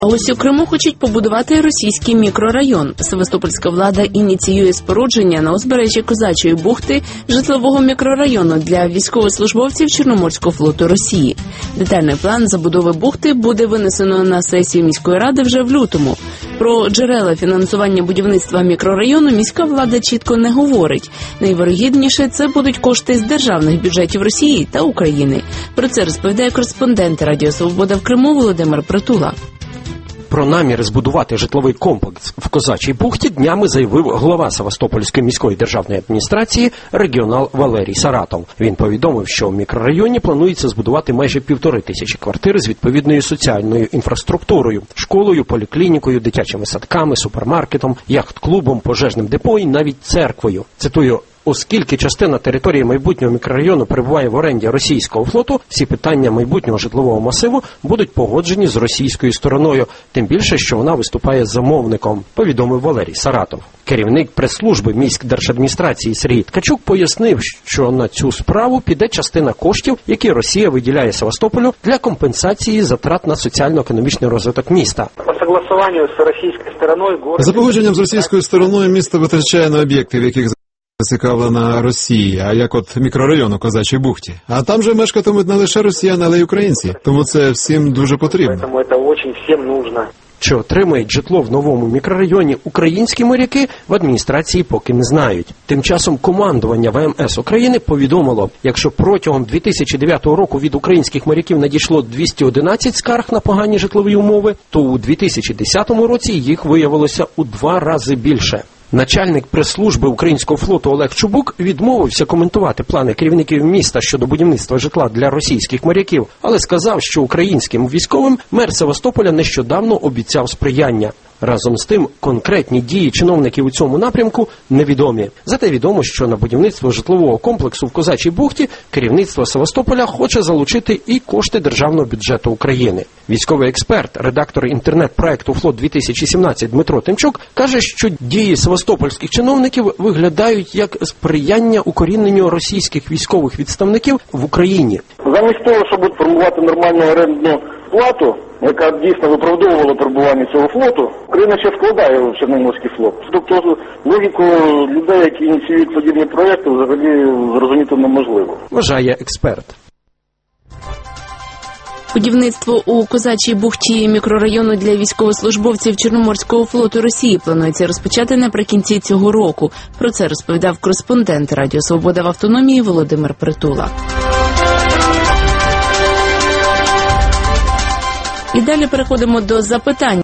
А ось у Криму хочуть побудувати російський мікрорайон. Севастопольська влада ініціює спорудження на узбережжі Козачої бухти житлового мікрорайону для військовослужбовців Чорноморського флоту Росії. Детальний план забудови бухти буде винесено на сесію міської ради вже в лютому. Про джерела фінансування будівництва мікрорайону міська влада чітко не говорить. Найвирогідніше це будуть кошти з державних бюджетів Росії та України. Про це розповідає кореспондент Радіо Свобода в Криму Володимир Притула. Про наміри збудувати житловий комплекс в Козачій бухті днями заявив голова Севастопольської міської державної адміністрації регіонал Валерій Саратов. Він повідомив, що в мікрорайоні планується збудувати майже 1500 квартир з відповідною соціальною інфраструктурою – школою, поліклінікою, дитячими садками, супермаркетом, яхт-клубом, пожежним депо і навіть церквою. Цитую: «Оскільки частина території майбутнього мікрорайону перебуває в оренді російського флоту, всі питання майбутнього житлового масиву будуть погоджені з російською стороною, тим більше, що вона виступає замовником», – повідомив Валерій Саратов. Керівник прес-служби міськдержадміністрації Сергій Ткачук пояснив, що на цю справу піде частина коштів, які Росія виділяє Севастополю для компенсації затрат на соціально-економічний розвиток міста. За погодженням з російською стороною місто витрачає на об'єкти, в яких зацікавлена Росія, як от мікрорайон у Козачій бухті. А там же мешкатимуть не лише росіяни, але й українці. Тому це всім дуже потрібно. Чи отримають житло в новому мікрорайоні українські моряки, в адміністрації поки не знають. Тим часом командування ВМС України повідомило, якщо протягом 2009 року від українських моряків надійшло 211 скарг на погані житлові умови, то у 2010 році їх виявилося у 2 рази більше. Начальник прес-служби українського флоту Олег Чубук відмовився коментувати плани керівників міста щодо будівництва житла для російських моряків, але сказав, що українським військовим мер Севастополя нещодавно обіцяв сприяння. Разом з тим, конкретні дії чиновників у цьому напрямку невідомі. Зате відомо, що на будівництво житлового комплексу в Козачій бухті керівництво Севастополя хоче залучити і кошти державного бюджету України. Військовий експерт, редактор інтернет-проекту «Флот-2017» Дмитро Тимчук каже, що дії севастопольських чиновників виглядають як сприяння укоріненню російських військових відставників в Україні. Замість того, щоб формувати нормальну орендну плату, яка дійсно виправдовувала перебування цього флоту, Україна ще вкладає в Чорноморський флот. Тобто логіку людей, які ініціюють подібні проекти, взагалі зрозуміти неможливо, вважає експерт. Будівництво у Козачій бухті мікрорайону для військовослужбовців Чорноморського флоту Росії планується розпочати наприкінці цього року. Про це розповідав кореспондент Радіо Свобода в автономії Володимир Притула. І далі переходимо до запитань.